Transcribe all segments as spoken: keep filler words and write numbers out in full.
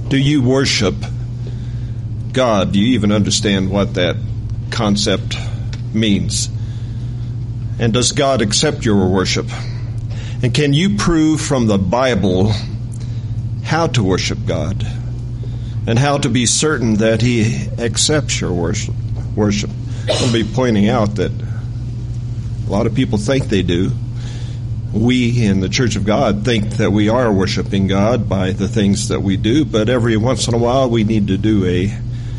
Do you worship God? Do you even understand what that concept means? And does God accept your worship? And can you prove from the Bible how to worship God and how to be certain that He accepts your worship? Worship. I'll be pointing out that a lot of people think they do. We in the Church of God think that we are worshiping God by the things that we do, but every once in a while we need to do a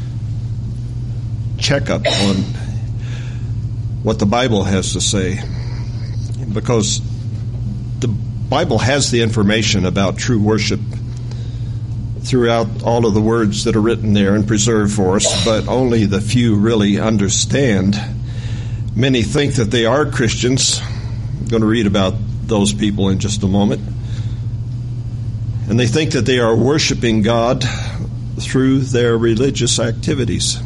checkup on what the Bible has to say, because the Bible has the information about true worship throughout all of the words that are written there and preserved for us, but only the few really understand. Many think that they are Christians. I'm going to read about those people in just a moment. And they think that they are worshiping God through their religious activities.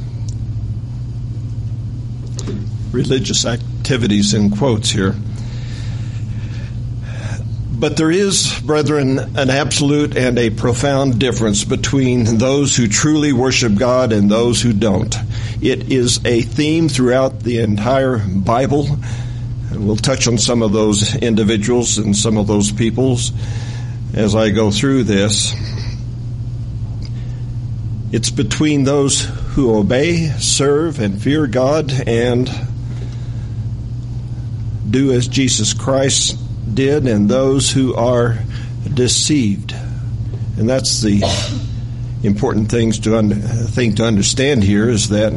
Religious activities in quotes here. But there is, brethren, an absolute and a profound difference between those who truly worship God and those who don't. It is a theme throughout the entire Bible. And we'll touch on some of those individuals and some of those peoples as I go through this. It's between those who obey, serve, and fear God and do as Jesus Christ did, and those who are deceived. And that's the important things to un- thing to understand here, is that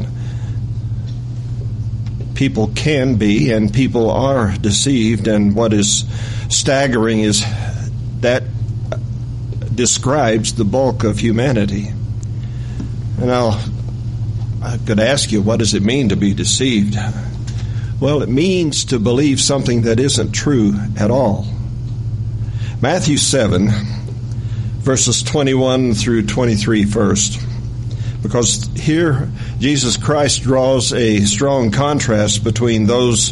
people can be and people are deceived, and what is staggering is that describes the bulk of humanity. And I'll, I could ask you, what does it mean to be deceived? Well, it means to believe something that isn't true at all. Matthew seven, verses twenty-one through twenty-three first. Because here Jesus Christ draws a strong contrast between those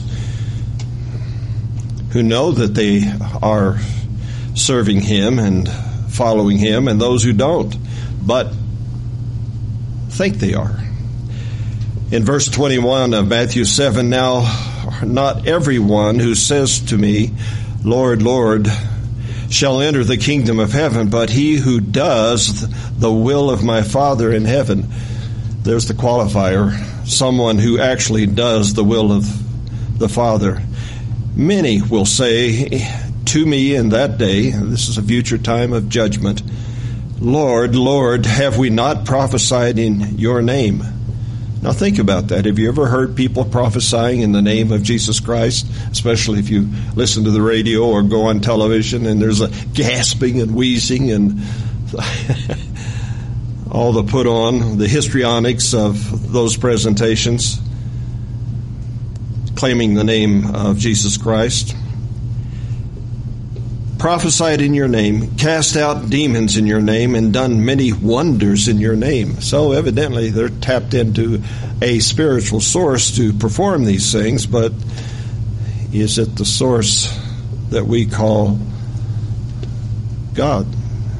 who know that they are serving Him and following Him and those who don't, but think they are. In verse twenty-one of Matthew seven, now not everyone who says to me, Lord, Lord, shall enter the kingdom of heaven, but he who does the will of my Father in heaven. There's the qualifier, someone who actually does the will of the Father. Many will say to me in that day, this is a future time of judgment, Lord, Lord, have we not prophesied in your name? Now think about that. Have you ever heard people prophesying in the name of Jesus Christ? Especially if you listen to the radio or go on television and there's a gasping and wheezing and all the put on, the histrionics of those presentations, claiming the name of Jesus Christ. Prophesied in your name, cast out demons in your name, and done many wonders in your name. So evidently they're tapped into a spiritual source to perform these things, but is it the source that we call God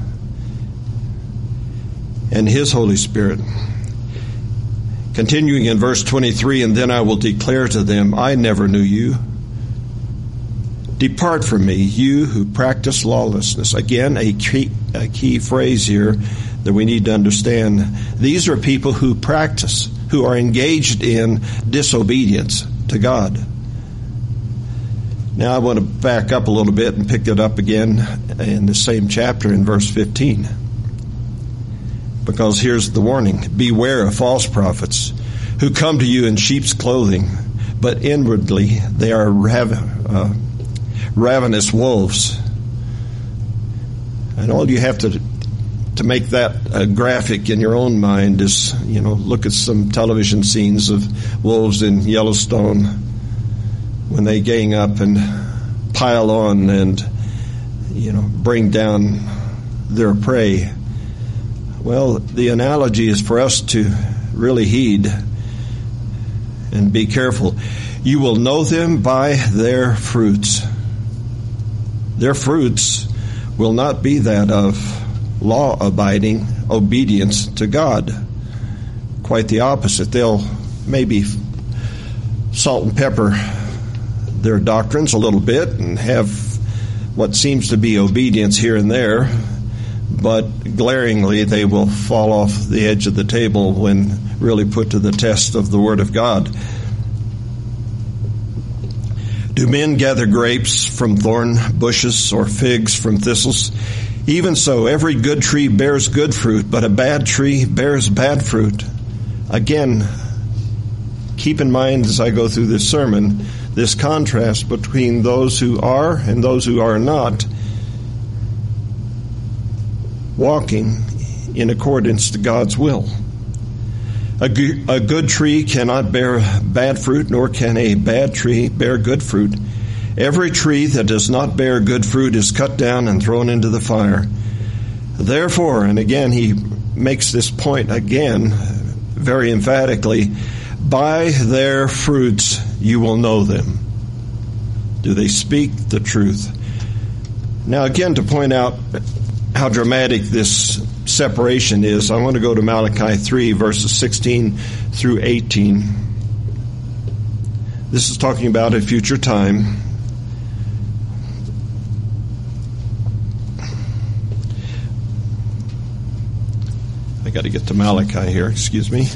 and His Holy Spirit? Continuing in verse twenty-three, and then I will declare to them, I never knew you. Depart from me, you who practice lawlessness. Again, a key, a key phrase here that we need to understand. These are people who practice, who are engaged in disobedience to God. Now I want to back up a little bit and pick it up again in the same chapter in verse fifteen. Because here's the warning. Beware of false prophets who come to you in sheep's clothing, but inwardly they are rav- uh, ravenous wolves. And all you have to to make that a graphic in your own mind is, you know, look at some television scenes of wolves in Yellowstone when they gang up and pile on and, you know, bring down their prey. Well, the analogy is for us to really heed and be careful. You will know them by their fruits. Their fruits will not be that of law-abiding obedience to God. Quite the opposite. They'll maybe salt and pepper their doctrines a little bit and have what seems to be obedience here and there, but glaringly they will fall off the edge of the table when really put to the test of the Word of God. Do men gather grapes from thorn bushes or figs from thistles? Even so, every good tree bears good fruit, but a bad tree bears bad fruit. Again, keep in mind as I go through this sermon, this contrast between those who are and those who are not walking in accordance to God's will. A, g- a good tree cannot bear bad fruit, nor can a bad tree bear good fruit. Every tree that does not bear good fruit is cut down and thrown into the fire. Therefore, and again he makes this point again very emphatically, by their fruits you will know them. Do they speak the truth? Now again, to point out how dramatic this separation is, I want to go to Malachi three, verses sixteen through eighteen. This is talking about a future time. I got to get to Malachi here, excuse me.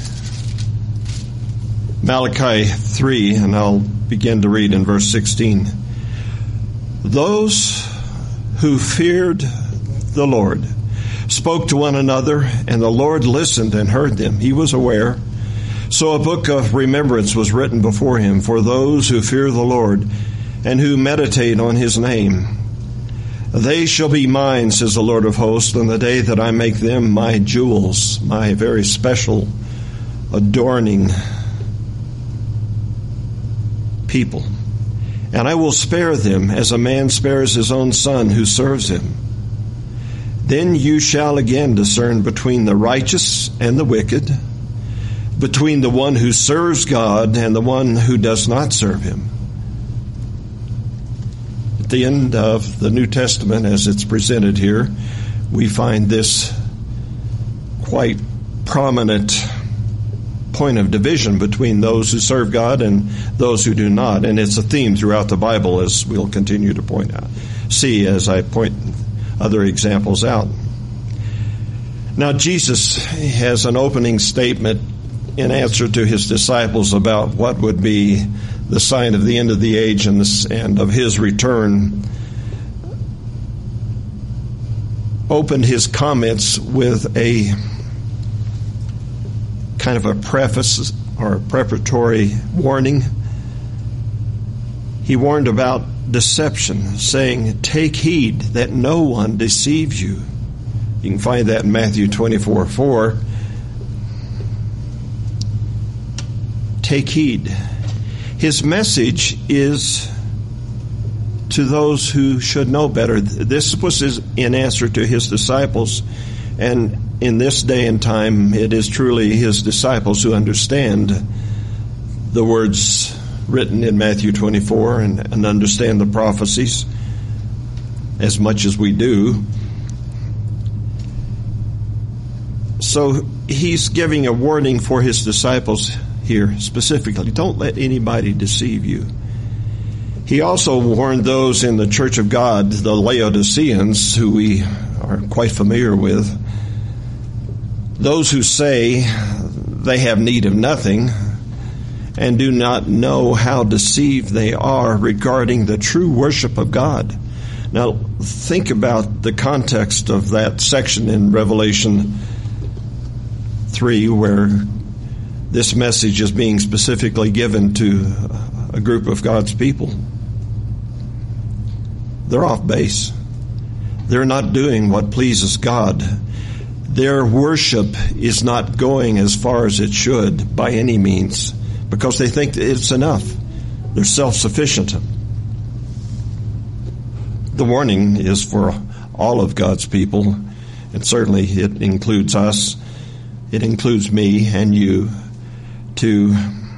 Malachi three, and I'll begin to read in verse sixteen. Those who feared the Lord spoke to one another, and the Lord listened and heard them. He was aware. So a book of remembrance was written before him for those who fear the Lord and who meditate on his name. They shall be mine, says the Lord of hosts, on the day that I make them my jewels, my very special, adorning people. And I will spare them as a man spares his own son who serves him. Then you shall again discern between the righteous and the wicked, between the one who serves God and the one who does not serve him. At the end of the New Testament, as it's presented here, we find this quite prominent point of division between those who serve God and those who do not. And it's a theme throughout the Bible, as we'll continue to point out, see as I point other examples out. Now, Jesus has an opening statement in answer to his disciples about what would be the sign of the end of the age and, the, and of his return. Opened his comments with a kind of a preface or a preparatory warning. He warned about deception, saying, take heed that no one deceives you. You can find that in Matthew twenty-four four. Take heed. His message is to those who should know better. This was his, in answer to his disciples, and in this day and time, it is truly his disciples who understand the words written in Matthew twenty-four and, and understand the prophecies as much as we do. So he's giving a warning for his disciples here specifically. Don't let anybody deceive you. He also warned those in the Church of God, the Laodiceans, who we are quite familiar with, those who say they have need of nothing and do not know how deceived they are regarding the true worship of God. Now, think about the context of that section in Revelation three, where this message is being specifically given to a group of God's people. They're off base. They're not doing what pleases God. Their worship is not going as far as it should by any means, because they think it's enough. They're self-sufficient. The warning is for all of God's people, and certainly it includes us. It includes me and you, to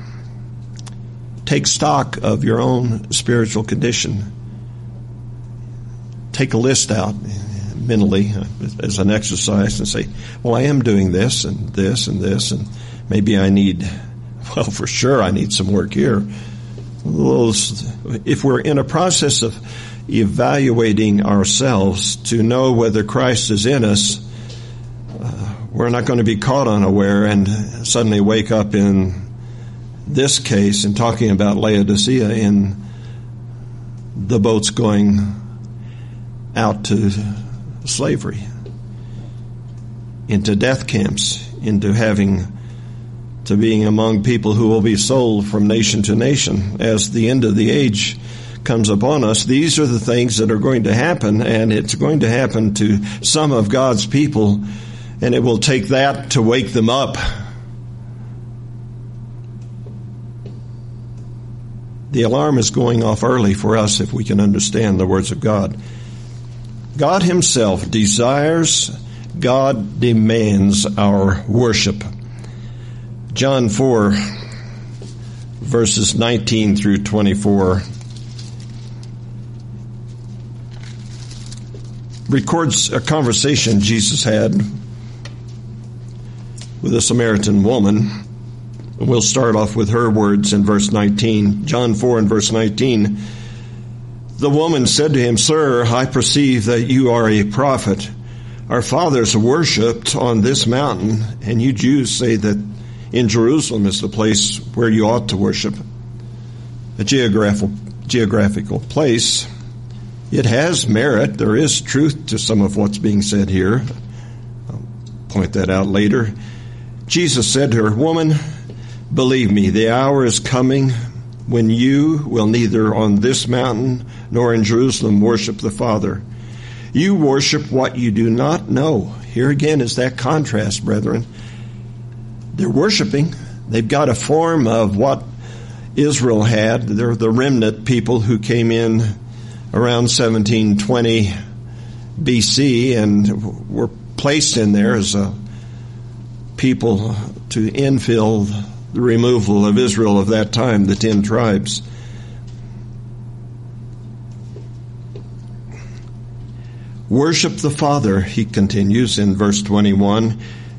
take stock of your own spiritual condition. Take a list out. mentally as an exercise and say, well, I am doing this and this and this, and maybe I need, well, for sure I need some work here. Those, if we're in a process of evaluating ourselves to know whether Christ is in us, uh, we're not going to be caught unaware and suddenly wake up in this case and talking about Laodicea in the boats going out to slavery, into death camps, into having to being among people who will be sold from nation to nation as the end of the age comes upon us. These are the things that are going to happen, and it's going to happen to some of God's people, and it will take that to wake them up. The alarm is going off early for us if we can understand the words of God. God himself desires, God demands our worship. John four, verses nineteen through twenty-four, records a conversation Jesus had with a Samaritan woman. We'll start off with her words in verse nineteen. John four and verse nineteen. The woman said to him, Sir, I perceive that you are a prophet. Our fathers worshipped on this mountain, and you Jews say that in Jerusalem is the place where you ought to worship. A geographical, geographical place. It has merit. There is truth to some of what's being said here. I'll point that out later. Jesus said to her, Woman, believe me, the hour is coming when you will neither on this mountain nor in Jerusalem worship the Father. You worship what you do not know. Here again is that contrast, brethren. They're worshiping. They've got a form of what Israel had. They're the remnant people who came in around seventeen twenty B C and were placed in there as a people to infill the removal of Israel of that time, the ten tribes. Worship the Father, he continues in verse twenty-one.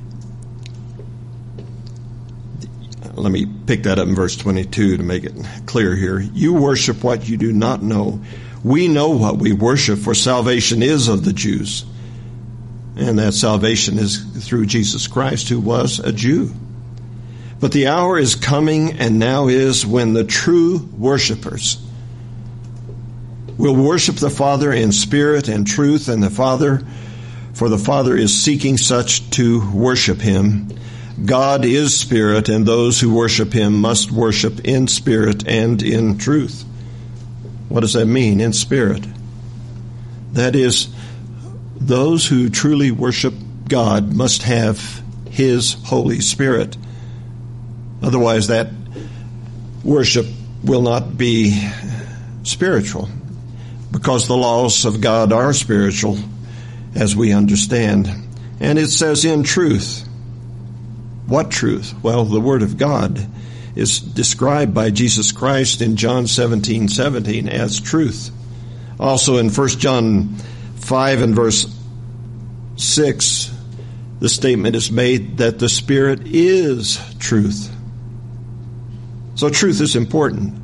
Let me pick that up in verse twenty-two to make it clear here. You worship what you do not know. We know what we worship, for salvation is of the Jews. And that salvation is through Jesus Christ, who was a Jew. But the hour is coming, and now is, when the true worshipers will worship the Father in spirit and truth, and the Father, for the Father is seeking such to worship him. God is spirit, and those who worship him must worship in spirit and in truth. What does that mean, in spirit? That is, those who truly worship God must have his Holy Spirit. Otherwise, that worship will not be spiritual, because the laws of God are spiritual, as we understand. And it says in truth. What truth? Well, the Word of God is described by Jesus Christ in John seventeen seventeen as truth. Also in First John five and verse six, the statement is made that the Spirit is truth. So truth is important.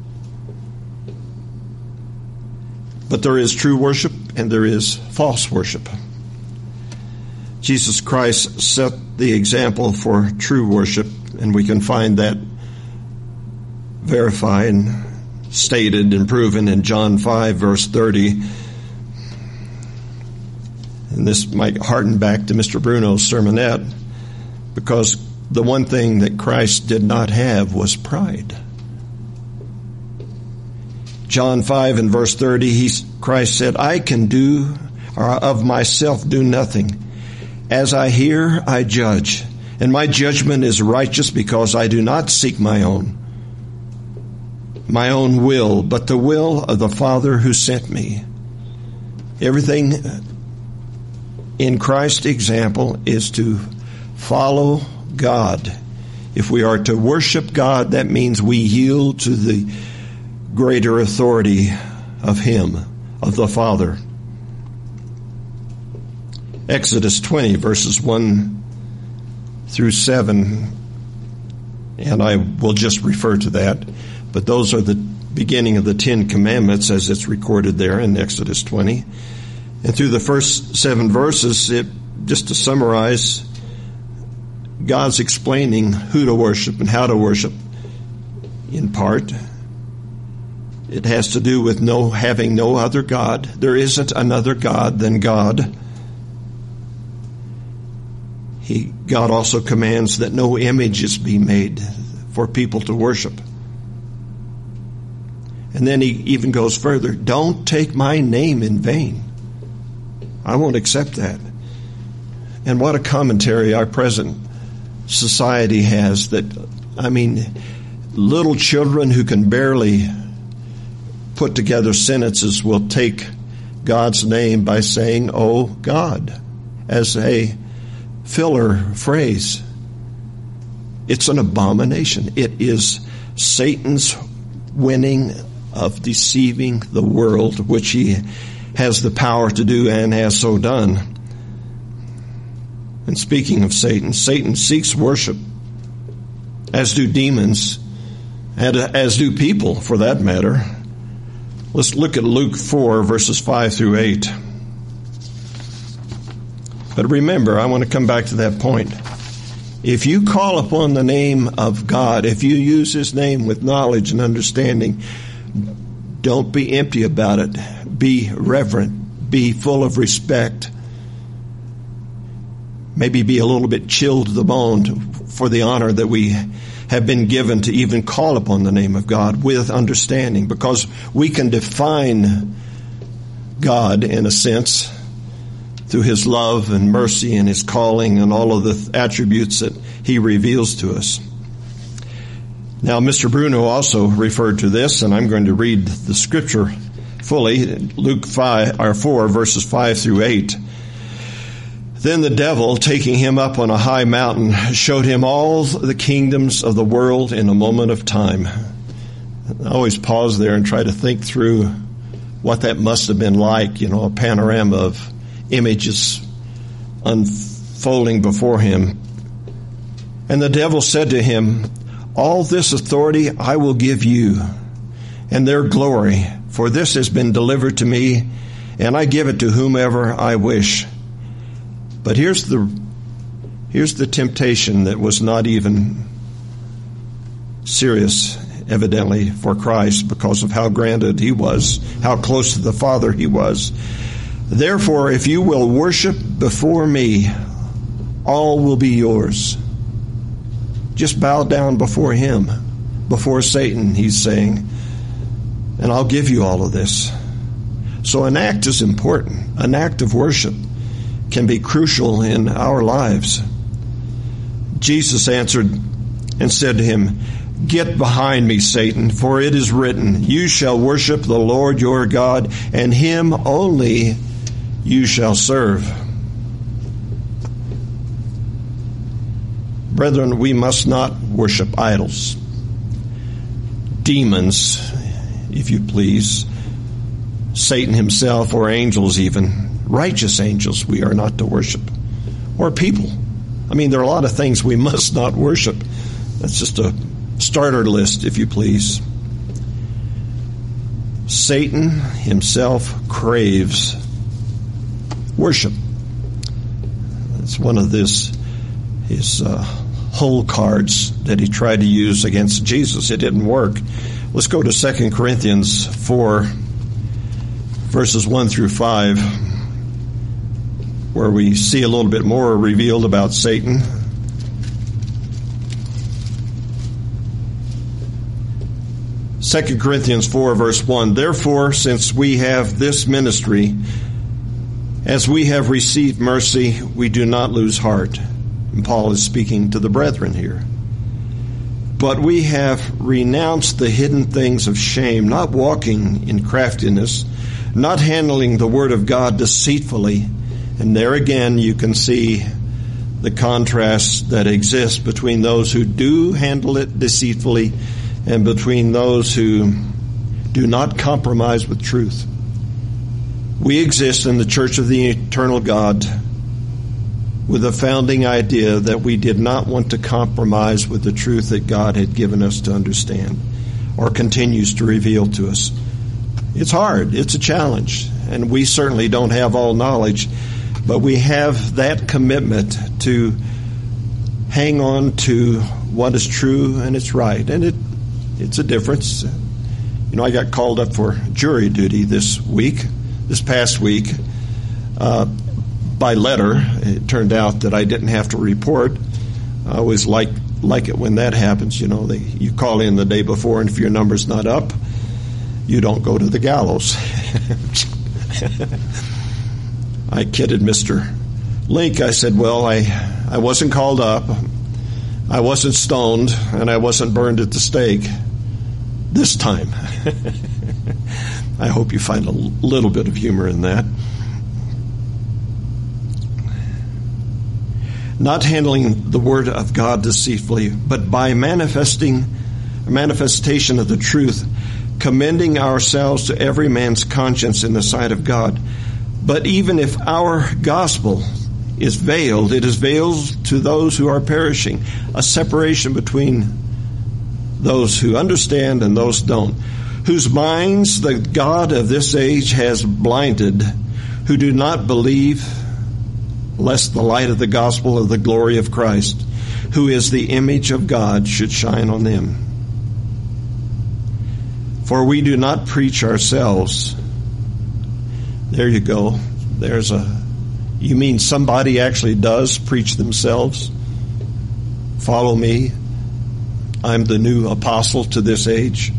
But there is true worship and there is false worship. Jesus Christ set the example for true worship, and we can find that verified, stated, and proven in John five, verse thirty. And this might harken back to Mister Bruno's sermonette, because the one thing that Christ did not have was pride. John five and verse thirty, he, Christ said, I can do, or of myself do nothing. As I hear, I judge, and my judgment is righteous, because I do not seek my own, my own will, but the will of the Father who sent me. Everything in Christ's example is to follow God. If we are to worship God, that means we yield to the greater authority of Him, of the Father. Exodus twenty, verses one through seven, and I will just refer to that, but those are the beginning of the Ten Commandments as it's recorded there in Exodus twenty. And through the first seven verses, it just to summarize, God's explaining who to worship and how to worship. In part, it has to do with no having no other God. There isn't another God than God. He, God also commands that no images be made for people to worship. And then he even goes further. Don't take my name in vain. I won't accept that. And what a commentary our present society has that, I mean, little children who can barely put together sentences will take God's name by saying, "Oh God," as a filler phrase. It's an abomination. It is Satan's winning of deceiving the world, which he has the power to do and has so done. And speaking of Satan, Satan seeks worship, as do demons, and as do people, for that matter. Let's look at Luke four, verses five through eight. But remember, I want to come back to that point. If you call upon the name of God, if you use His name with knowledge and understanding, don't be empty about it. Be reverent. Be full of respect. Maybe be a little bit chilled to the bone for the honor that we have been given to even call upon the name of God with understanding, because we can define God in a sense through His love and mercy and His calling and all of the attributes that He reveals to us. Now, Mister Bruno also referred to this, and I'm going to read the scripture fully, Luke five, or four, verses five through eight. Then the devil, taking him up on a high mountain, showed him all the kingdoms of the world in a moment of time. I always pause there and try to think through what that must have been like, you know, a panorama of images unfolding before him. And the devil said to him, "All this authority I will give you, and their glory, for this has been delivered to me, and I give it to whomever I wish." But here's the here's the temptation that was not even serious, evidently, for Christ because of how granted He was, how close to the Father He was. "Therefore, if you will worship before me, all will be yours." Just bow down before Him, before Satan, He's saying, and I'll give you all of this. So an act is important. An act of worship can be crucial in our lives. Jesus answered and said to him, "Get behind me, Satan, for it is written, you shall worship the Lord your God, and Him only you shall serve." Brethren, we must not worship idols, demons, if you please, Satan himself, or angels even. Righteous angels we are not to worship, or people. I mean, there are a lot of things we must not worship. That's just a starter list, if you please. Satan himself craves worship. It's one of this his uh, whole cards that he tried to use against Jesus. It didn't work. Let's go to Second Corinthians four, verses one through five, where we see a little bit more revealed about Satan. Second Corinthians four, verse one, "Therefore, since we have this ministry, as we have received mercy, we do not lose heart." And Paul is speaking to the brethren here. "But we have renounced the hidden things of shame, not walking in craftiness, not handling the word of God deceitfully." And there again you can see the contrast that exists between those who do handle it deceitfully and between those who do not compromise with truth. We exist in the church of the eternal God, with the founding idea that we did not want to compromise with the truth that God had given us to understand or continues to reveal to us. It's hard. It's a challenge. And we certainly don't have all knowledge, but we have that commitment to hang on to what is true and it's right. And it it's a difference. You know, I got called up for jury duty this week, this past week, uh, by letter. It turned out that I didn't have to report. I always like like it when that happens. You know, they, you call in the day before, and if your number's not up, you don't go to the gallows. I kidded Mister Link. I said, well, I, I wasn't called up, I wasn't stoned, and I wasn't burned at the stake this time. I hope you find a little bit of humor in that. Not handling the word of God deceitfully, but by manifesting, manifestation of the truth, commending ourselves to every man's conscience in the sight of God. But even if our gospel is veiled, it is veiled to those who are perishing, a separation between those who understand and those don't, whose minds the God of this age has blinded, who do not believe, lest the light of the gospel of the glory of Christ, who is the image of God, should shine on them. For we do not preach ourselves. There you go. There's a, you mean somebody actually does preach themselves? Follow me. I'm the new apostle to this age.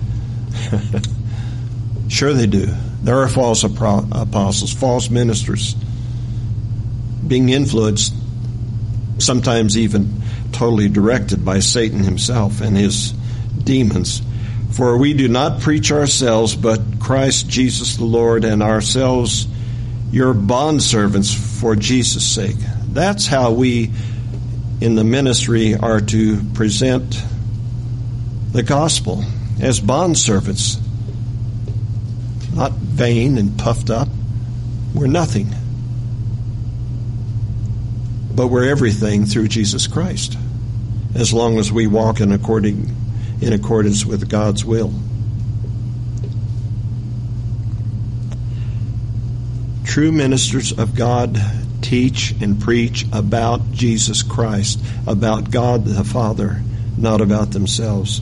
Sure they do. There are false apostles, false ministers, being influenced, sometimes even totally directed by Satan himself and his demons. For we do not preach ourselves, but Christ Jesus the Lord, and ourselves your bondservants for Jesus' sake. That's how we in the ministry are to present the gospel, as bondservants, not vain and puffed up. We're nothing, but we're everything through Jesus Christ, as long as we walk in according in accordance with God's will. True ministers of God teach and preach about Jesus Christ, about God the Father, not about themselves.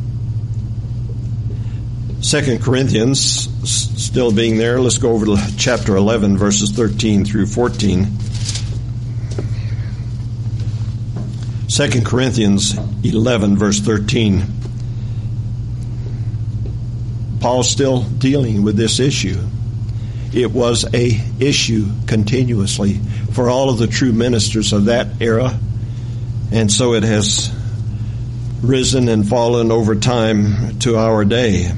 Second Corinthians, still being there, let's go over to chapter eleven, verses thirteen through fourteen. Second Corinthians eleven, verse thirteen. Paul's still dealing with this issue. It was a issue continuously for all of the true ministers of that era, and so it has risen and fallen over time to our day.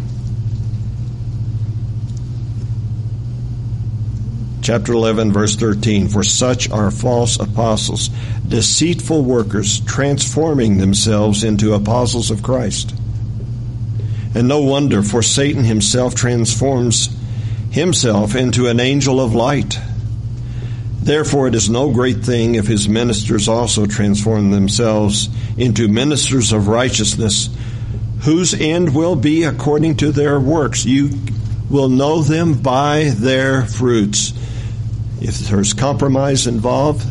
Chapter eleven, verse thirteen, for such are false apostles, deceitful workers, transforming themselves into apostles of Christ. And no wonder, for Satan himself transforms himself into an angel of light. Therefore it is no great thing if his ministers also transform themselves into ministers of righteousness, whose end will be according to their works. You will know them by their fruits. If there's compromise involved,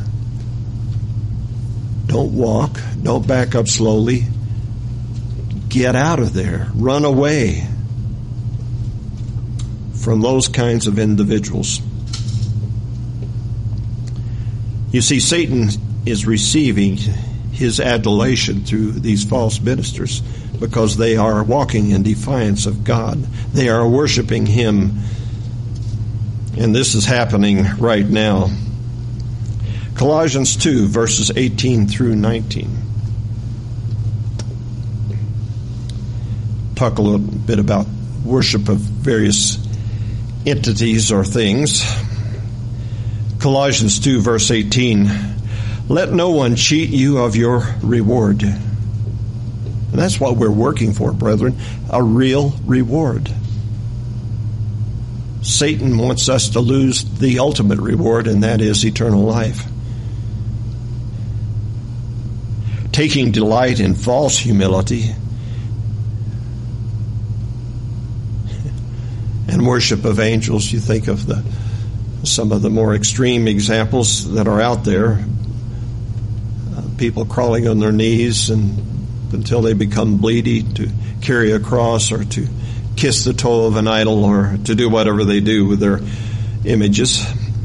don't walk, don't back up slowly. Get out of there. Run away from those kinds of individuals. You see, Satan is receiving his adulation through these false ministers because they are walking in defiance of God. They are worshiping him. And this is happening right now. Colossians two, verses eighteen through nineteen. Talk a little bit about worship of various entities or things. Colossians two, verse eighteen. Let no one cheat you of your reward. And that's what we're working for, brethren, a real reward. Satan wants us to lose the ultimate reward, and that is eternal life. taking delight in false humility, and worship of angels. You think of the some of the more extreme examples that are out there. Uh, people crawling on their knees and until they become bleedy to carry a cross or to kiss the toe of an idol or to do whatever they do with their images.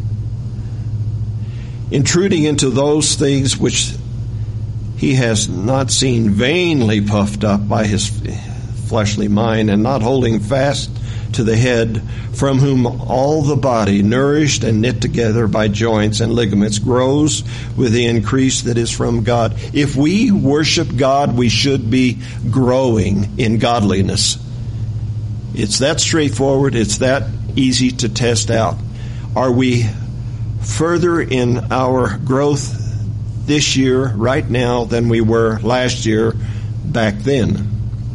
Intruding into those things which he has not seen, vainly puffed up by his fleshly mind, and not holding fast to the head, from whom all the body, nourished and knit together by joints and ligaments, grows with the increase that is from God. If we worship God, we should be growing in godliness. It's that straightforward. It's that easy to test out. Are we further in our growth this year, right now, than we were last year, back then?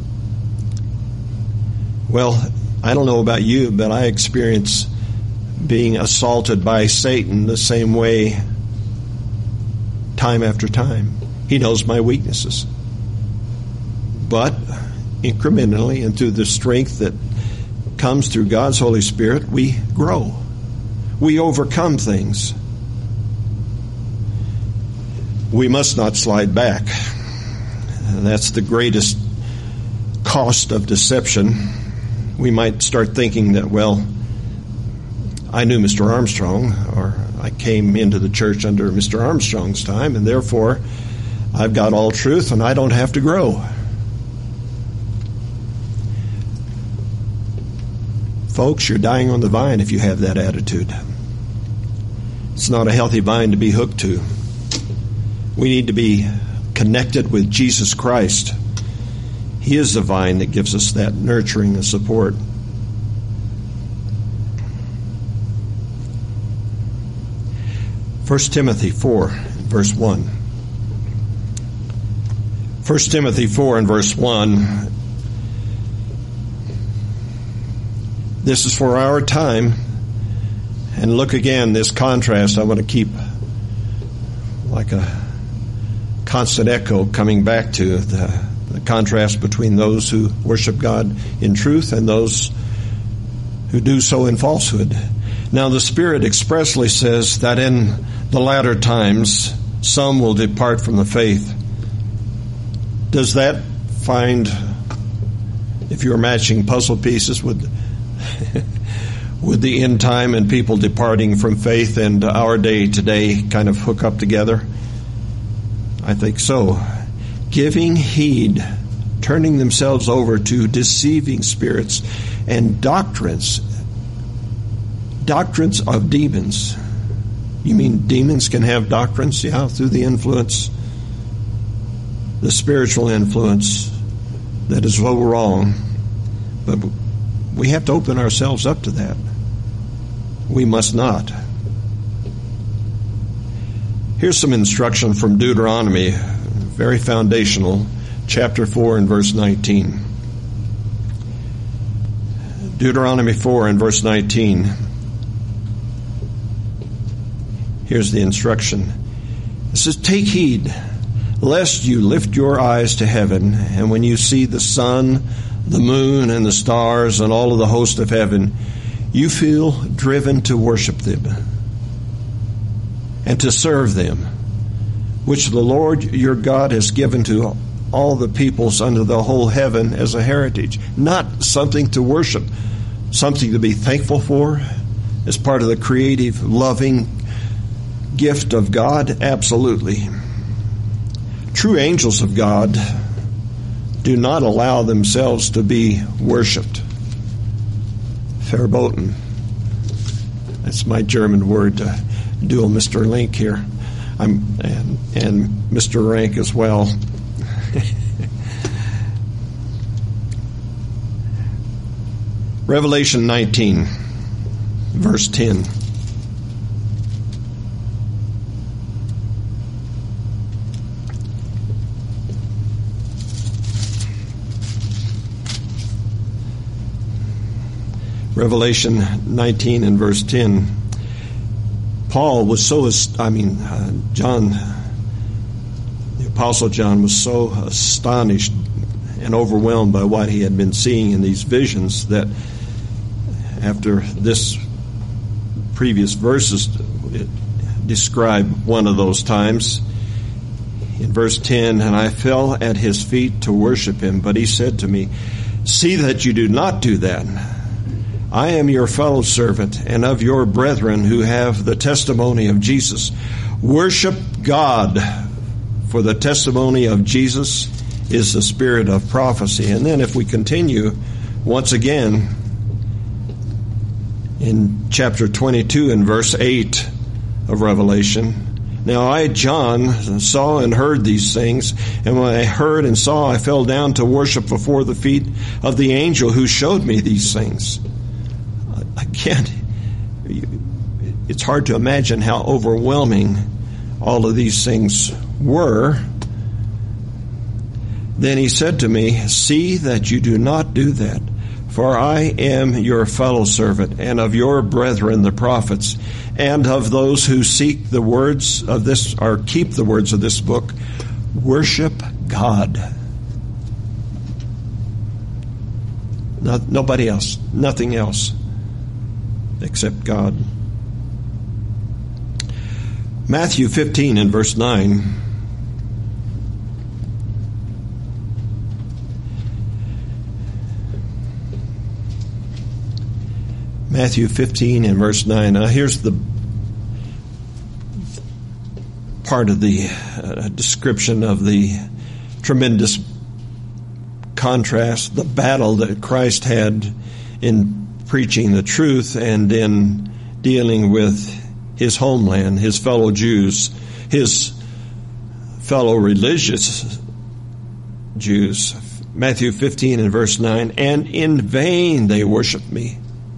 Well, I don't know about you, but I experience being assaulted by Satan the same way time after time. He knows my weaknesses. But incrementally and through the strength that comes through God's Holy Spirit, we grow. We overcome things. We must not slide back. That's the greatest cost of deception. We might start thinking that, well, I knew Mister Armstrong, or I came into the church under Mister Armstrong's time, and therefore I've got all truth and I don't have to grow. Folks, you're dying on the vine if you have that attitude. It's not a healthy vine to be hooked to. We need to be connected with Jesus Christ. He is the vine that gives us that nurturing and support. First Timothy four, verse one. First Timothy four and verse one. This is for our time. And look again, this contrast I want to keep like a constant echo coming back to the The contrast between those who worship God in truth and those who do so in falsehood. Now the Spirit expressly says that in the latter times some will depart from the faith. Does that find, if you're matching puzzle pieces with with the end time and people departing from faith and our day today kind of hook up together? I think so. Giving heed, turning themselves over to deceiving spirits and doctrines, doctrines of demons. You mean demons can have doctrines? Yeah, through the influence, the spiritual influence that is so wrong. But we have to open ourselves up to that. We must not. Here's some instruction from Deuteronomy, very foundational, chapter four and verse nineteen. Deuteronomy four and verse nineteen. Here's the instruction. It says, "Take heed, lest you lift your eyes to heaven, and when you see the sun, the moon, and the stars, and all of the host of heaven, you feel driven to worship them and to serve them, which the Lord your God has given to all the peoples under the whole heaven as a heritage." Not something to worship, something to be thankful for as part of the creative, loving gift of God? Absolutely. True angels of God do not allow themselves to be worshipped. Verboten. That's my German word to dual Mister Link here. I'm and, and Mister Rank as well. Revelation nineteen, verse ten. Revelation nineteen and verse ten. Paul was so, I mean, uh, John, the Apostle John was so astonished and overwhelmed by what he had been seeing in these visions that after this previous verses describe one of those times. In verse ten, and I fell at his feet to worship him, but he said to me, see that you do not do that. I am your fellow servant and of your brethren who have the testimony of Jesus. Worship God, for the testimony of Jesus is the spirit of prophecy. And then if we continue once again in chapter twenty-two and verse eight of Revelation, now I, John, saw and heard these things, and when I heard and saw, I fell down to worship before the feet of the angel who showed me these things. I can't, it's hard to imagine how overwhelming all of these things were. Then he said to me, see that you do not do that, for I am your fellow servant and of your brethren the prophets, and of those who seek the words of this, or keep the words of this book. Worship God. No, nobody else, nothing else except God. Matthew fifteen and verse nine. Matthew fifteen and verse nine. Now here's the part of the uh, description of the tremendous contrast, the battle that Christ had in preaching the truth and in dealing with his homeland, his fellow Jews, his fellow religious Jews. Matthew fifteen and verse nine, and in vain they worship me,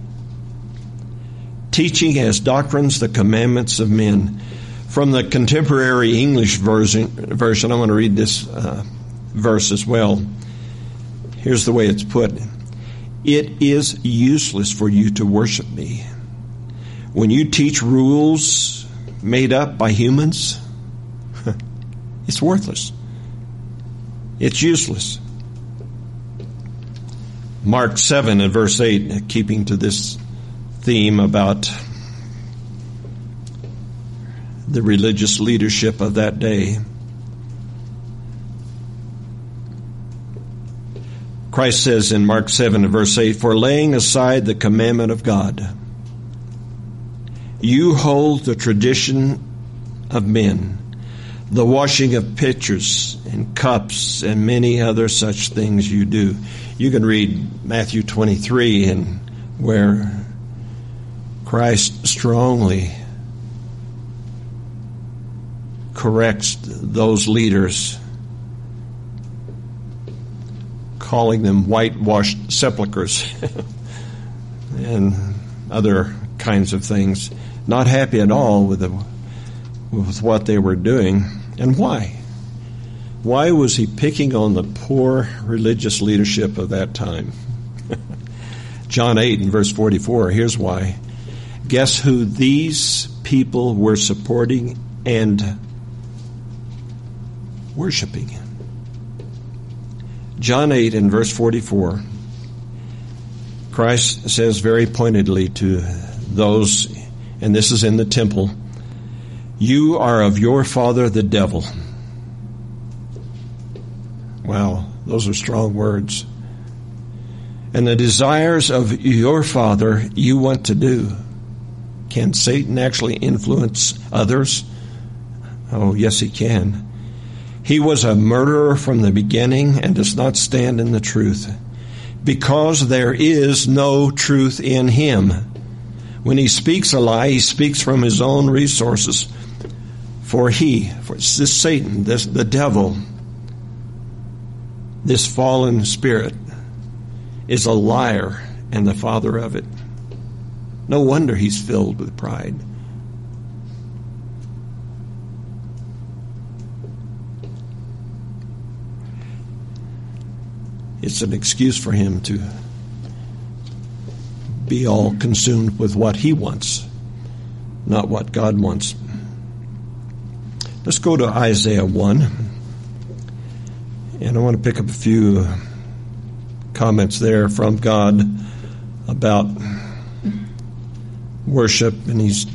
teaching as doctrines the commandments of men. From the contemporary English version, version I want to read this uh, verse as well. Here's the way it's put. It is useless for you to worship me when you teach rules made up by humans. It's worthless. It's useless. Mark seven and verse eight, keeping to this theme about the religious leadership of that day. Christ says in Mark seven and verse eight, for laying aside the commandment of God, you hold the tradition of men, the washing of pitchers and cups and many other such things you do. You can read Matthew twenty-three, and where Christ strongly corrects those leaders, calling them whitewashed sepulchres and other kinds of things. Not happy at all with the, with what they were doing. And why? Why was he picking on the poor religious leadership of that time? John eight and verse forty-four, here's why. Guess who these people were supporting and worshiping? John eight and verse forty-four. Christ says very pointedly to those, and this is in the temple, you are of your father the devil. Wow, those are strong words. And the desires of your father you want to do. Can Satan actually influence others? Oh, yes, he can. He was a murderer from the beginning and does not stand in the truth, because there is no truth in him. When he speaks a lie, he speaks from his own resources. For he, for this Satan, this the devil, this fallen spirit, is a liar and the father of it. No wonder he's filled with pride. It's an excuse for him to be all consumed with what he wants, not what God wants. Let's go to Isaiah one. And I want to pick up a few comments there from God about worship, and he's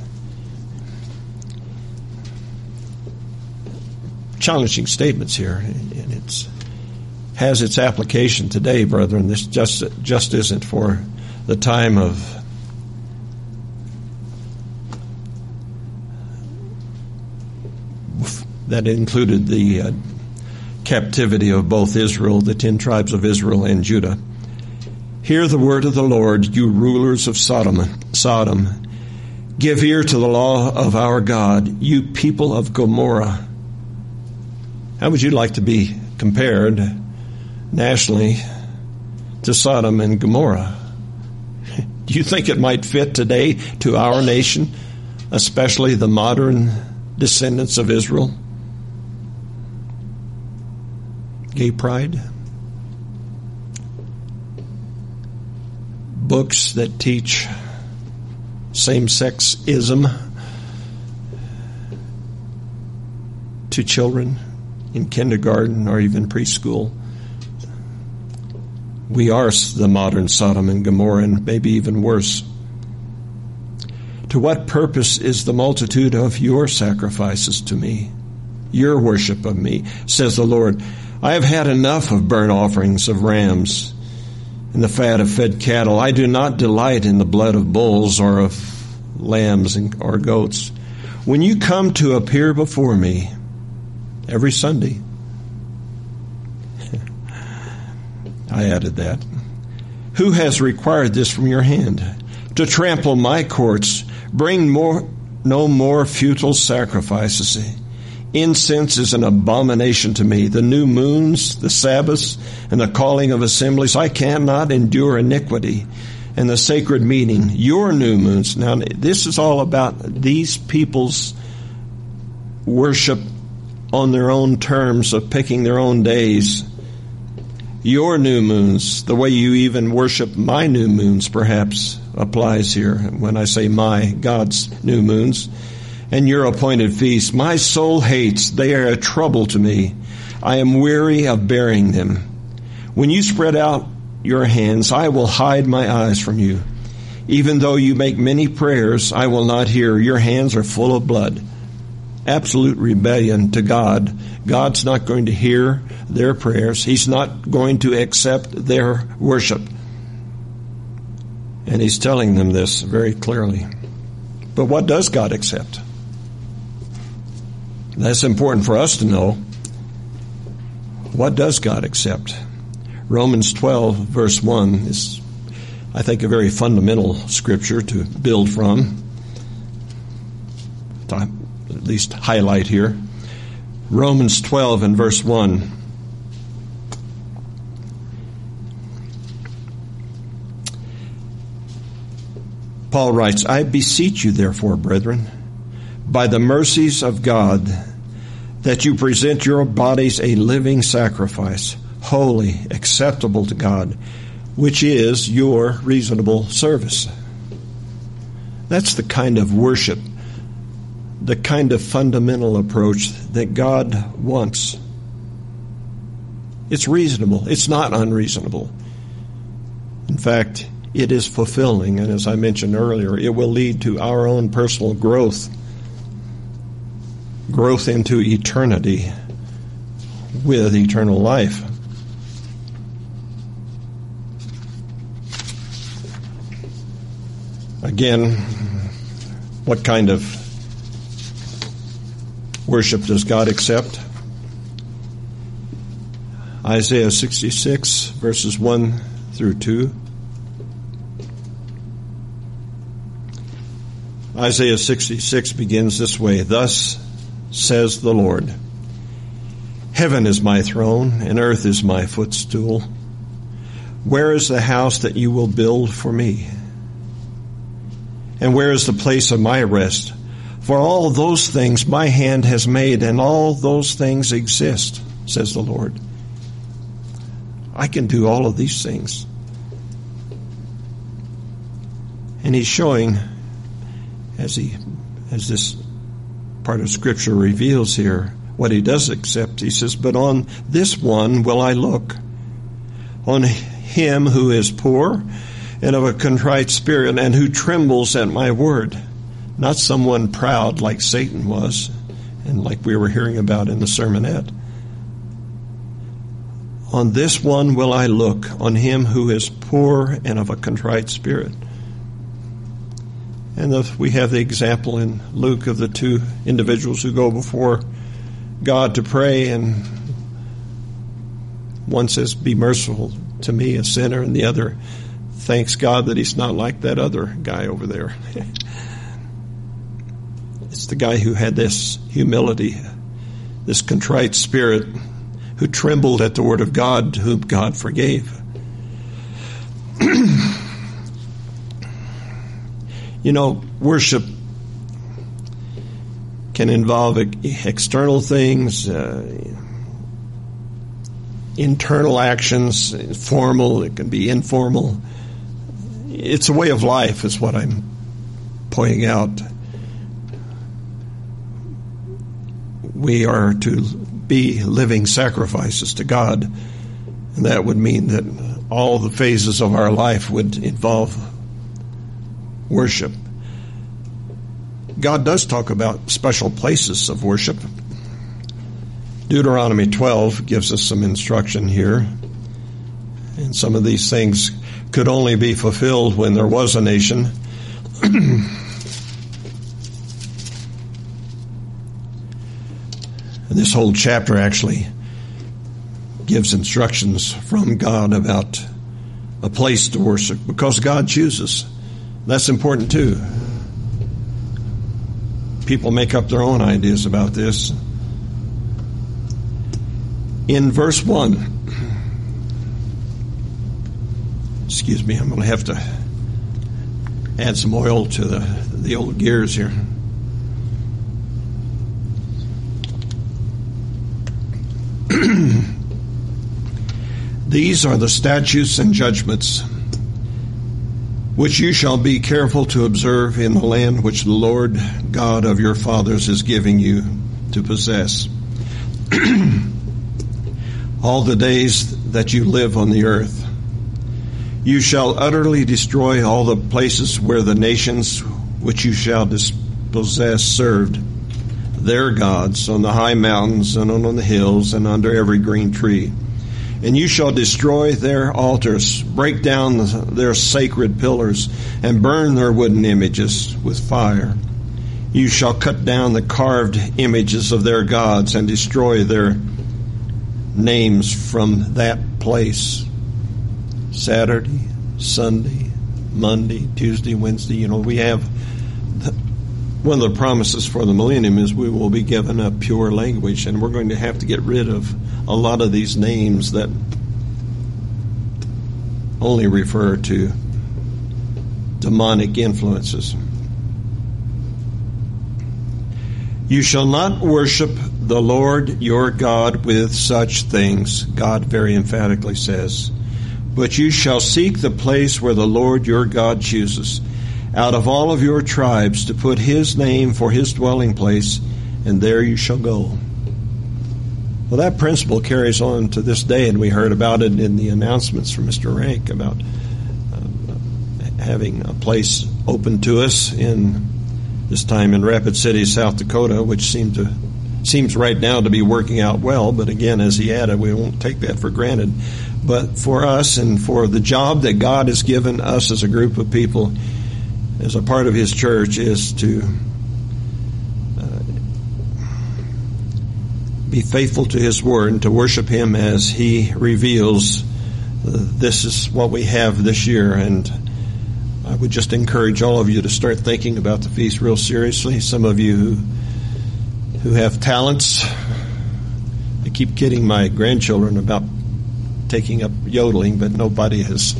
challenging statements here, and it's has its application today, brethren. This just just isn't for the time of that included the uh, captivity of both Israel, the ten tribes of Israel and Judah. Hear the word of the Lord, you rulers of Sodom. Sodom. Give ear to the law of our God, you people of Gomorrah. How would you like to be compared nationally to Sodom and Gomorrah? Do you think it might fit today to our nation, especially the modern descendants of Israel? Gay pride? Books that teach same-sex-ism to children in kindergarten or even preschool. We are the modern Sodom and Gomorrah, and maybe even worse. To what purpose is the multitude of your sacrifices to me, your worship of me, says the Lord? I have had enough of burnt offerings of rams and the fat of fed cattle. I do not delight in the blood of bulls or of lambs or goats. When you come to appear before me every Sunday, I added that, who has required this from your hand? To trample my courts, bring more, no more futile sacrifices. Incense is an abomination to me. The new moons, the Sabbaths, and the calling of assemblies, I cannot endure iniquity. And the sacred meeting, your new moons. Now, this is all about these people's worship on their own terms of picking their own days. Your new moons, the way you even worship my new moons, perhaps applies here when I say my, God's new moons. And your appointed feasts, my soul hates, they are a trouble to me. I am weary of bearing them. When you spread out your hands, I will hide my eyes from you. Even though you make many prayers, I will not hear. Your hands are full of blood. Absolute rebellion to God. God's not going to hear their prayers. He's not going to accept their worship. And he's telling them this very clearly. But what does God accept? That's important for us to know. What does God accept? Romans twelve, verse one is, I think, a very fundamental scripture to build from, to at least highlight here. Romans twelve and verse one. Paul writes, I beseech you, therefore, brethren, by the mercies of God, that you present your bodies a living sacrifice, holy, acceptable to God, which is your reasonable service. That's the kind of worship, the kind of fundamental approach that God wants. It's reasonable. It's not unreasonable. In fact, it is fulfilling, and as I mentioned earlier, it will lead to our own personal growth, growth into eternity with eternal life. Again, what kind of worship does God accept? Isaiah sixty-six, verses one through two. Isaiah sixty-six begins this way, Thus says the Lord, Heaven is my throne, and earth is my footstool. Where is the house that you will build for me? And where is the place of my rest? For all those things my hand has made, and all those things exist, says the Lord. I can do all of these things. And he's showing, as he, as this part of Scripture reveals here, what he does accept. He says, but on this one will I look, on him who is poor and of a contrite spirit, and who trembles at my word. Not someone proud like Satan was, and like we were hearing about in the sermonette. On this one will I look, on him who is poor and of a contrite spirit. And the, we have the example in Luke of the two individuals who go before God to pray, and one says, be merciful to me, a sinner, and the other thanks God that he's not like that other guy over there. It's the guy who had this humility, this contrite spirit, who trembled at the word of God, whom God forgave. You know, worship can involve external things, uh, internal actions, formal, it can be informal. It's a way of life, is what I'm pointing out. We are to be living sacrifices to God, and that would mean that all the phases of our life would involve worship. God does talk about special places of worship. Deuteronomy twelve gives us some instruction here. And some of these things could only be fulfilled when there was a nation. And this whole chapter actually gives instructions from God about a place to worship, because God chooses. That's important too. People make up their own ideas about this. In verse one, excuse me, I'm going to have to add some oil to the, the old gears here. These are the statutes and judgments which you shall be careful to observe in the land which the Lord God of your fathers is giving you to possess, all the days that you live on the earth. You shall utterly destroy all the places where the nations which you shall dispossess served their gods, on the high mountains and on the hills and under every green tree. And you shall destroy their altars, break down their sacred pillars, and burn their wooden images with fire. You shall cut down the carved images of their gods and destroy their names from that place. Saturday, Sunday, Monday, Tuesday, Wednesday. You know, we have the, one of the promises for the millennium is we will be given a pure language, and we're going to have to get rid of a lot of these names that only refer to demonic influences. You shall not worship the Lord your God with such things, God very emphatically says, but you shall seek the place where the Lord your God chooses out of all of your tribes to put his name for his dwelling place, and there you shall go. Well, that principle carries on to this day, and we heard about it in the announcements from Mister Rank about uh, having a place open to us in this time in Rapid City, South Dakota, which seemed to seems right now to be working out well. But again, as he added, we won't take that for granted. But for us and for the job that God has given us as a group of people, as a part of his church, is to be faithful to his word and to worship him as he reveals. Uh, this is what we have this year, and I would just encourage all of you to start thinking about the feast real seriously. Some of you who, who have talents, I keep kidding my grandchildren about taking up yodeling, but nobody has.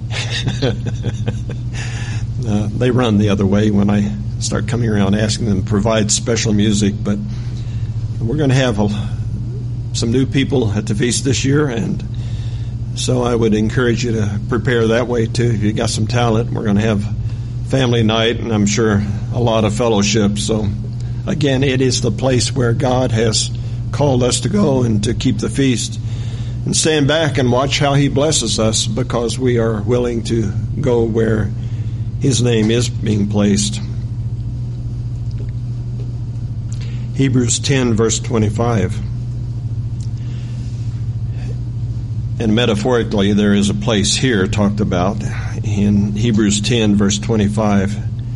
uh, they run the other way when I start coming around asking them to provide special music, but we're going to have a, some new people at the feast this year, and so I would encourage you to prepare that way too. If you got some talent, we're going to have family night, and I'm sure a lot of fellowship. So again, it is the place where God has called us to go and to keep the feast and stand back and watch how he blesses us because we are willing to go where his name is being placed. Hebrews ten, verse twenty-five. And metaphorically, there is a place here talked about in Hebrews ten, verse twenty-five.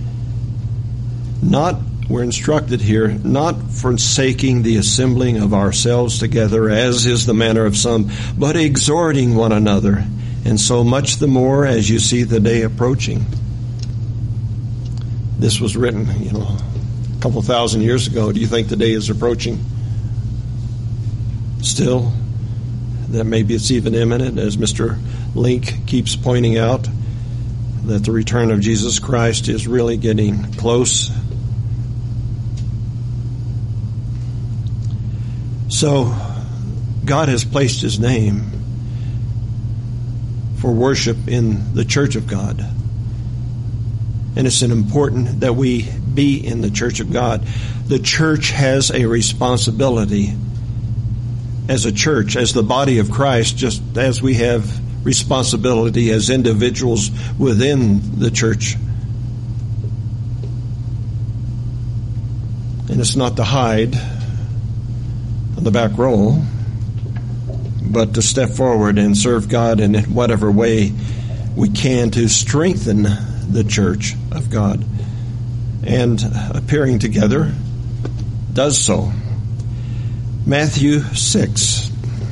Not, we're instructed here, not forsaking the assembling of ourselves together, as is the manner of some, but exhorting one another, and so much the more as you see the day approaching. This was written, you know, a couple thousand years ago. Do you think the day is approaching? Still? That maybe it's even imminent, as Mister Link keeps pointing out, that the return of Jesus Christ is really getting close. So, God has placed his name for worship in the church of God. And it's important that we be in the church of God. The church has a responsibility as a church, as the body of Christ, just as we have responsibility as individuals within the church. And it's not to hide on the back row, but to step forward and serve God in whatever way we can to strengthen the church of God. And appearing together does so. Matthew six,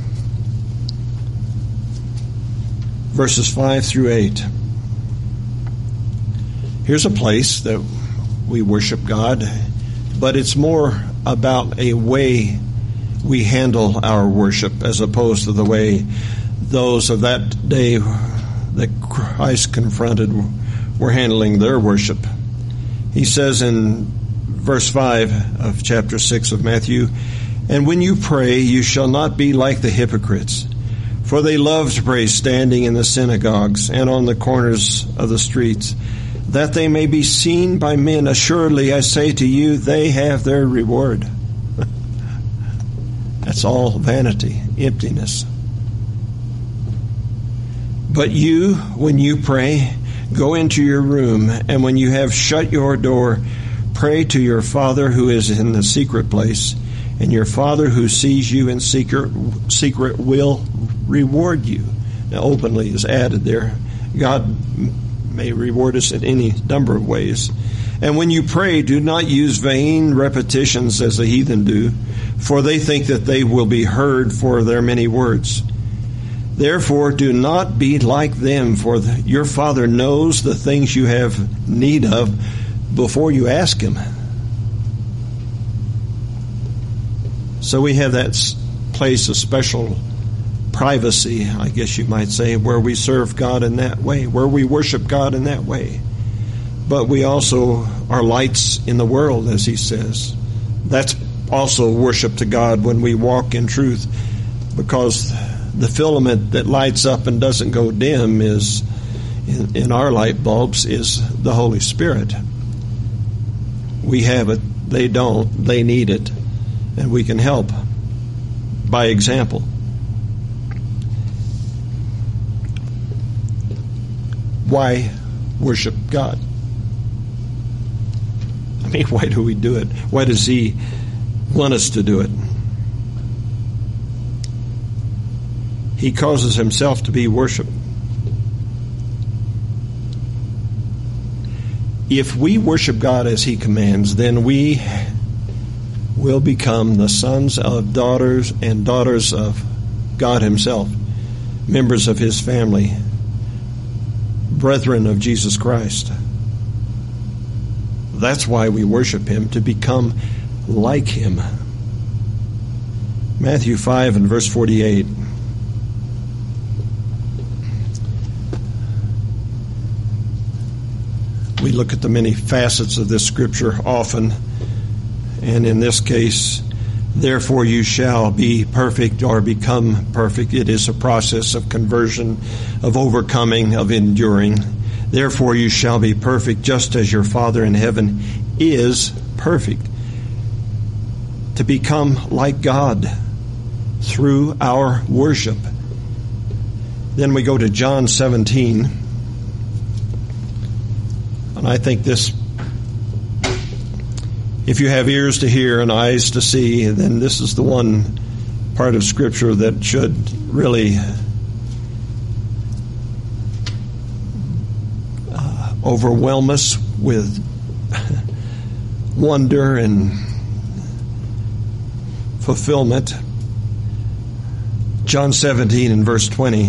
verses five through eight. Here's a place that we worship God, but it's more about a way we handle our worship as opposed to the way those of that day that Christ confronted were handling their worship. He says in verse five of chapter six of Matthew, "And when you pray, you shall not be like the hypocrites, for they love to pray standing in the synagogues and on the corners of the streets, that they may be seen by men. Assuredly, I say to you, they have their reward." That's all vanity, emptiness. "But you, when you pray, go into your room, and when you have shut your door, pray to your Father who is in the secret place, and your Father who sees you in secret, secret will reward you." Now, openly is added there. God may reward us in any number of ways. "And when you pray, do not use vain repetitions as the heathen do, for they think that they will be heard for their many words. Therefore, do not be like them, for the, your Father knows the things you have need of before you ask Him." So we have that place of special privacy, I guess you might say, where we serve God in that way, where we worship God in that way. But we also are lights in the world, as He says. That's also worship to God when we walk in truth, because the filament that lights up and doesn't go dim is, in, in our light bulbs, is the Holy Spirit. We have it, they don't, they need it, and we can help by example. Why worship God? I mean, why do we do it? Why does He want us to do it? He causes Himself to be worshipped. If we worship God as He commands, then we will become the sons of daughters and daughters of God Himself, members of His family, brethren of Jesus Christ. That's why we worship Him, to become like Him. Matthew five and verse forty-eight. We look at the many facets of this scripture often, and in this case, therefore you shall be perfect or become perfect. It is a process of conversion, of overcoming, of enduring. Therefore you shall be perfect just as your Father in heaven is perfect. to become like God through our worship. Then we go to John seventeen. And I think this, if you have ears to hear and eyes to see, then this is the one part of Scripture that should really uh, overwhelm us with wonder and fulfillment. John seventeen and verse twenty.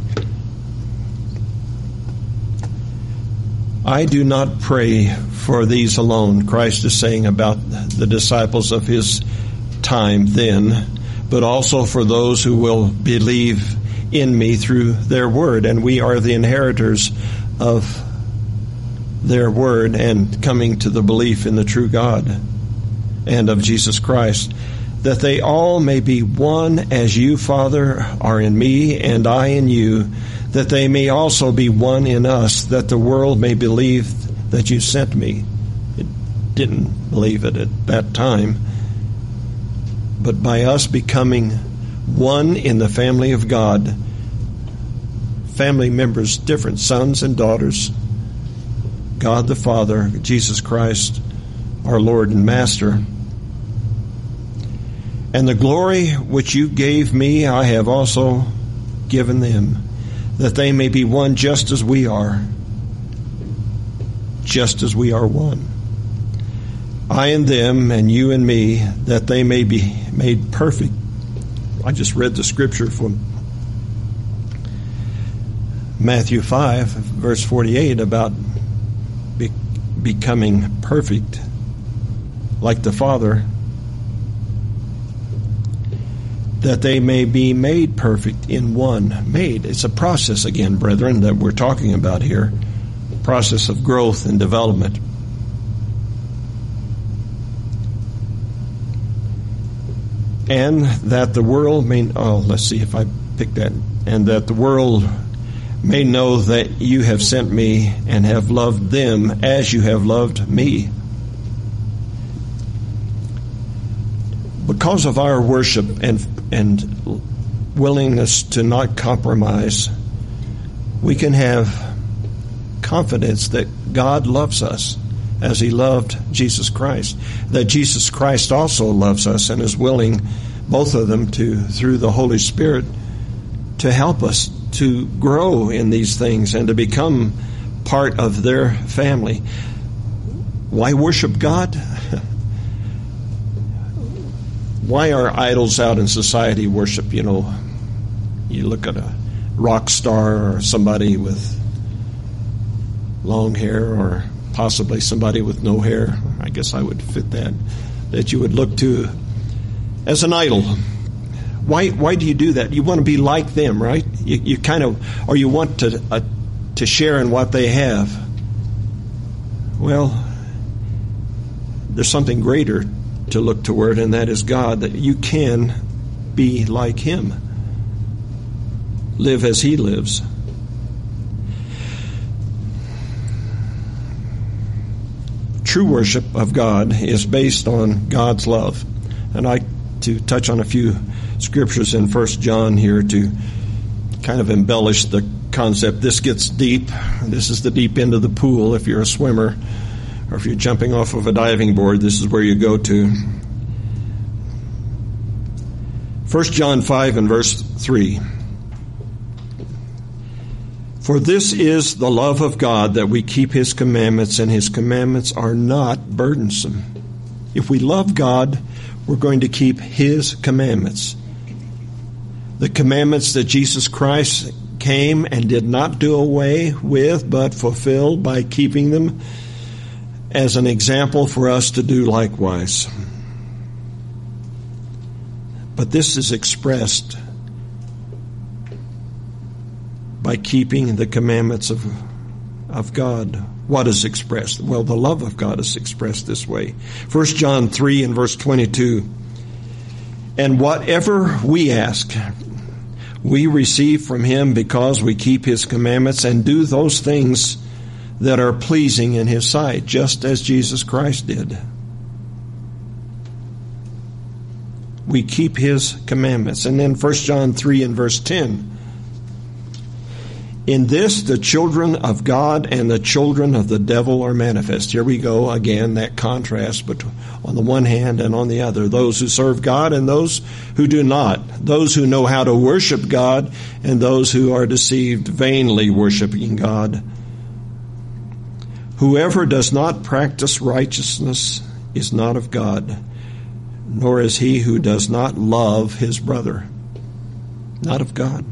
I do not pray for these alone, Christ is saying about the disciples of his time then, but also for those who will believe in me through their word. And we are the inheritors of their word and coming to the belief in the true God and of Jesus Christ, that they all may be one as you, Father, are in me and I in you, that they may also be one in us, that the world may believe that you sent me. It didn't believe it at that time. But by us becoming one in the family of God, family members, different sons and daughters, God the Father, Jesus Christ, our Lord and Master. And the glory which you gave me, I have also given them, that they may be one just as we are, just as we are one. I and them, and you and me, that they may be made perfect. I just read the scripture from Matthew five, verse forty-eight, about be- becoming perfect like the Father, that they may be made perfect in one. Made. It's a process again, brethren, that we're talking about here. Process of growth and development. And that the world may, oh, let's see if I pick that. And that the world may know that you have sent me and have loved them as you have loved me. Because of our worship and and willingness to not compromise, we can have confidence that God loves us as He loved Jesus Christ, that Jesus Christ also loves us and is willing, both of them, to, through the Holy Spirit, to help us to grow in these things and to become part of their family. Why worship God? Why are idols out in society worship? You know, you look at a rock star or somebody with long hair, or possibly somebody with no hair. I guess I would fit that, that you would look to as an idol. Why why do you do that? You want to be like them, right? You, you kind of, or you want to uh, to share in what they have. Well, there's something greater to look toward, and that is God, that you can be like Him. Live as He lives. True worship of God is based on God's love. And I like to touch on a few scriptures in First John here to kind of embellish the concept. This gets deep. This is the deep end of the pool if you're a swimmer. Or if you're jumping off of a diving board, this is where you go to. First John five and verse three. For this is the love of God, that we keep His commandments, and His commandments are not burdensome. If we love God, we're going to keep His commandments. The commandments that Jesus Christ came and did not do away with, but fulfilled by keeping them as an example for us to do likewise. But this is expressed by keeping the commandments of, of God. What is expressed? Well, the love of God is expressed this way. First John three and verse twenty-two. And whatever we ask, we receive from Him, because we keep His commandments and do those things that are pleasing in His sight, just as Jesus Christ did. we keep his commandments. And then First John three and verse ten. In this, the children of God and the children of the devil are manifest. Here we go again, that contrast between, on the one hand and on the other. Those who serve God and those who do not. Those who know how to worship God and those who are deceived, vainly worshiping God. Whoever does not practice righteousness is not of God, nor is he who does not love his brother. Not of God.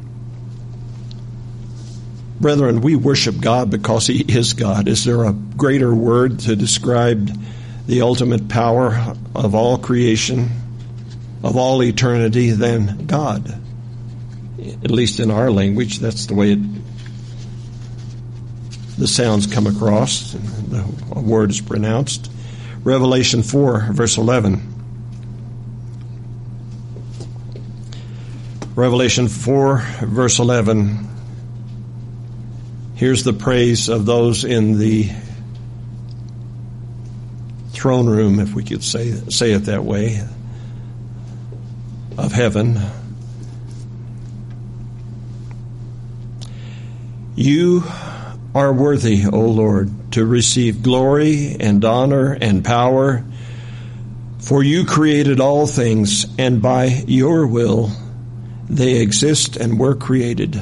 Brethren, we worship God because he is God. Is there a greater word to describe the ultimate power of all creation, of all eternity, than God? At least in our language, that's the way it, the sounds come across, and the word is pronounced. Revelation four, verse eleven. Revelation four, verse eleven. Here's the praise of those in the throne room, if we could say say it that way, of heaven. You are worthy, O Lord, to receive glory and honor and power, for you created all things, and by your will they exist and were created.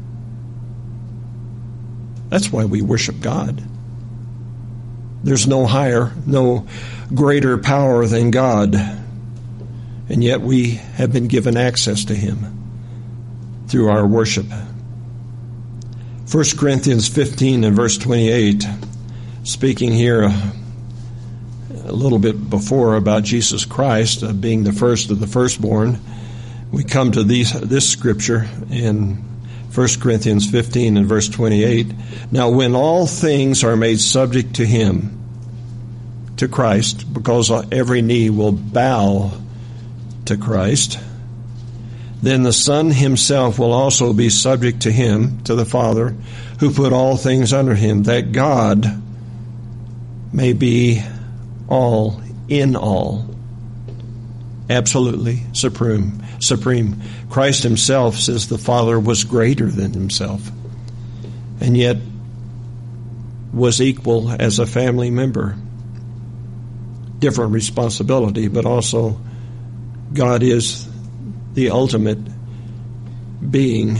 That's why we worship God. There's no higher, no greater power than God. And yet we have been given access to him through our worship. First Corinthians fifteen and verse twenty-eight, speaking here a, a little bit before about Jesus Christ uh, being the first of the firstborn, we come to these, this scripture in First Corinthians fifteen and verse twenty-eight. Now when all things are made subject to him, to Christ, because every knee will bow to Christ, then the Son himself will also be subject to him, to the Father, who put all things under him, that God may be all in all. Absolutely supreme. Supreme. Christ himself says the Father was greater than himself, and yet was equal as a family member. Different responsibility, but also God is the ultimate being.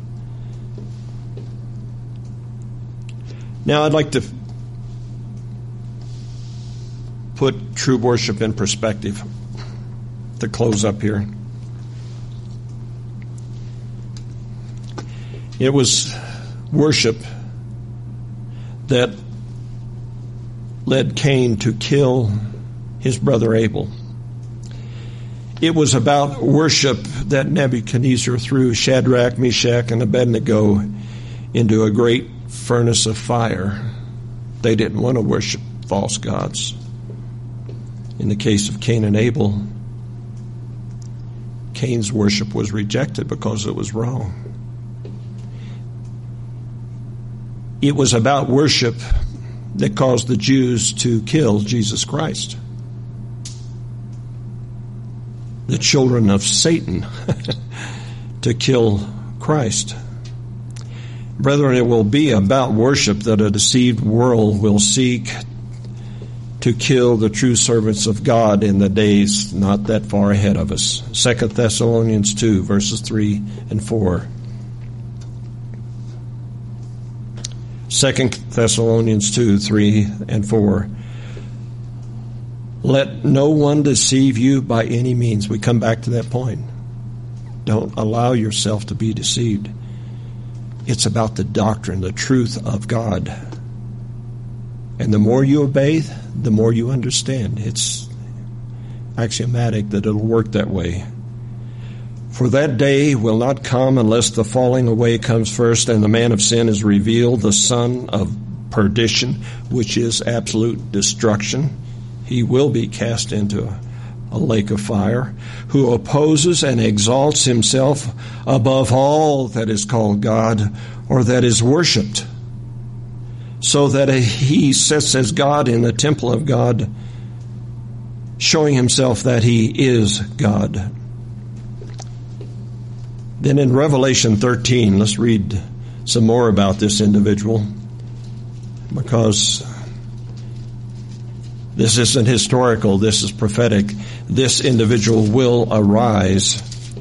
Now I'd like to put true worship in perspective to close up here. It was worship that led Cain to kill his brother Abel. It was about worship that Nebuchadnezzar threw Shadrach, Meshach, and Abednego into a great furnace of fire. They didn't want to worship false gods. In the case of Cain and Abel, Cain's worship was rejected because it was wrong. It was about worship that caused the Jews to kill Jesus Christ. The children of Satan to kill Christ. Brethren, it will be about worship that a deceived world will seek to kill the true servants of God in the days not that far ahead of us. Second Thessalonians two, verses three and four. Second Thessalonians two, three and four. Let no one deceive you by any means. We come back to that point. Don't allow yourself to be deceived. It's about the doctrine, the truth of God. And the more you obey, the more you understand. It's axiomatic that it'll work that way. For that day will not come unless the falling away comes first, and the man of sin is revealed, the son of perdition, which is absolute destruction. He will be cast into a lake of fire, who opposes and exalts himself above all that is called God or that is worshipped, so that he sits as God in the temple of God. showing himself that he is God. Then in Revelation thirteen, let's read some more about this individual, because this isn't historical, this is prophetic. This individual will arise.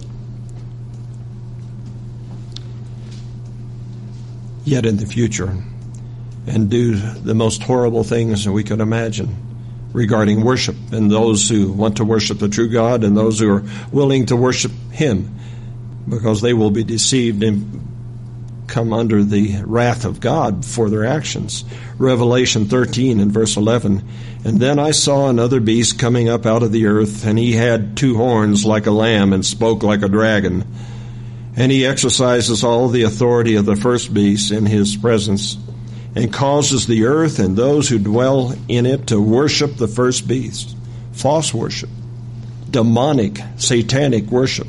Yet in the future, and do the most horrible things that we could imagine regarding worship, and those who want to worship the true God and those who are willing to worship him, because they will be deceived and come under the wrath of God for their actions. Revelation thirteen and verse eleven, and then I saw another beast coming up out of the earth, and he had two horns like a lamb and spoke like a dragon. And he exercises all the authority of the first beast in his presence, and causes the earth and those who dwell in it to worship the first beast. False worship. Demonic, satanic worship.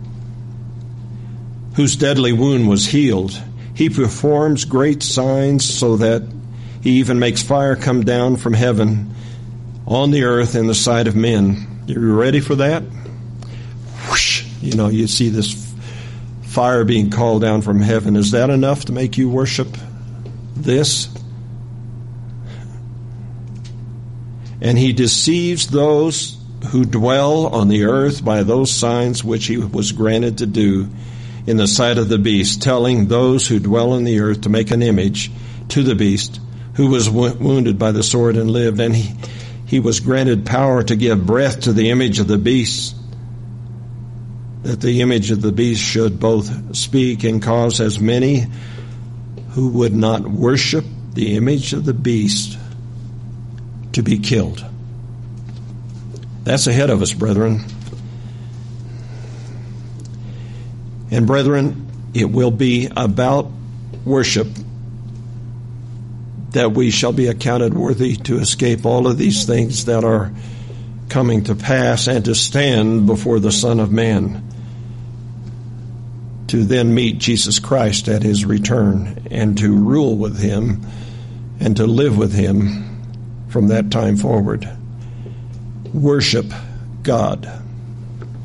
Whose deadly wound was healed. He performs great signs, so that he even makes fire come down from heaven on the earth in the sight of men. You ready for that? Whoosh. You know, you see this fire being called down from heaven. Is that enough to make you worship this? And he deceives those who dwell on the earth by those signs which he was granted to do in the sight of the beast, telling those who dwell on the earth to make an image to the beast, who was w- wounded by the sword and lived. And he, he was granted power to give breath to the image of the beast, that the image of the beast should both speak and cause as many who would not worship the image of the beast to be killed. That's ahead of us, brethren. And brethren, it will be about worship that we shall be accounted worthy to escape all of these things that are coming to pass, and to stand before the Son of Man, to then meet Jesus Christ at his return, and to rule with him and to live with him from that time forward. Worship God.